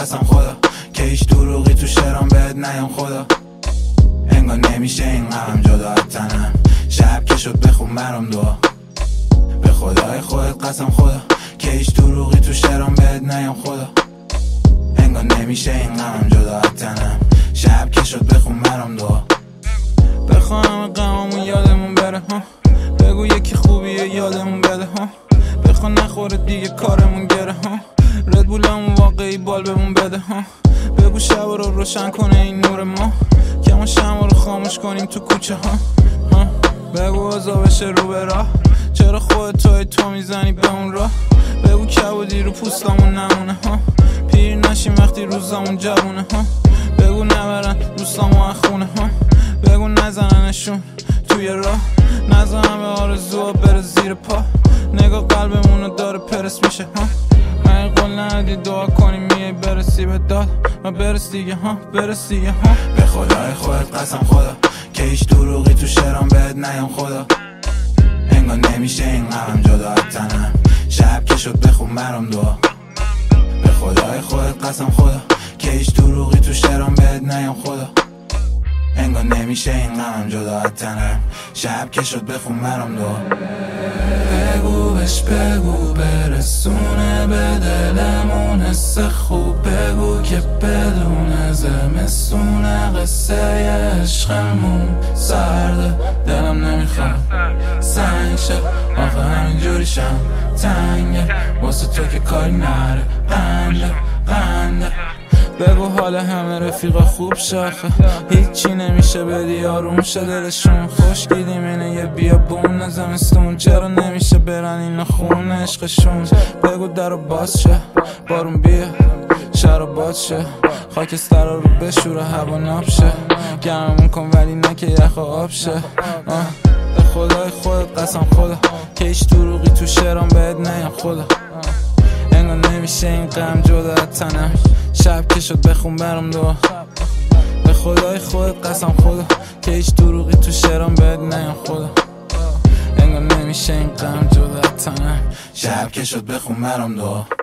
قسم خدا که هیچ دروغی تو شعرام بهت نیام خدا. انگار نمیشه این غمم جدا از تنم، شب که شد بخون برام دعا. به خدای خودت قسم خدا که هیچ دروغی تو شعرام بهت نیام خدا. انگار نمیشه این غمم جدا از تنم، شب که شد بخون برام دعا. بخوام غممون یادمون بره ها، بگو یکی خوبیه یادمون بده ها. بخوا نخوره دیگه کارمون گره ها، ردبولمون واقعی بال بهمون بده ها. بگو شب رو روشن کنه این نور ما، که ما شمع رو خاموش کنیم تو کوچه ها. بگو عذا بشه رو به راه، چرا خودت تو میزنی به اون راه. بگو کبودی رو پوستمون نمونه ها، پیر نشیم وقتی روزامون جوونه ها. بگو نبرن دوستامو از خونه ها، بگو نزننشون توی راه. نزنن به آرزوها بره زیر پا، نگاه قلبمونو داره پرس میشه ها. من قول ندی دعا کنیم میای برسی به داد، و برس دیگه ها، برس دیگه ها. به خدای خودت قسم خدا که هیچ دروغی تو شعرام بهت نیام خدا. انگار نمیشه این غمم جدا از تنم، شب که شد بخون برام دعا. به خدای خودت قسم خدا که هیچ دروغی تو شعرام بهت نیام خدا. انگار نمیشه این غمم جدا از تنم، شب که شد بخون برام دعا. بگو بهش بگو برسونه به دلمون حس خوب. بگو که بدون زمستونه قصه عشقمون سرده. دلم نمیخواد سنگ شه، آخه همینجوری شم تنگه واسه تو که کاری نره. قنده بگو حال همه رفیقا خوب شاخه، هیچی نمیشه بدی آروم شه دلشون. خوش دیدیم اینه یه بیابون زمستون، چرا نمیشه برن اینا خون عشقشون. بگو درو باز شه بارون بیا شهر باز شه، خاکسترا رو بشوره هوا ناب شه. گرممون کن ولی نه که یخ آب شه. به خدای خودت قسم خدا که هیچ دروغی تو شعرام بهت نیام خدا. انگار نمیشه این غم جدا از تنم، شب که شد بخون برام دعا. به خدای خودت قسم خدا که هیچ دروغی تو شعرام بهت نیام خدا. انگار نمیشه این غم جدا از تنم، شب که شد بخون برام دعا.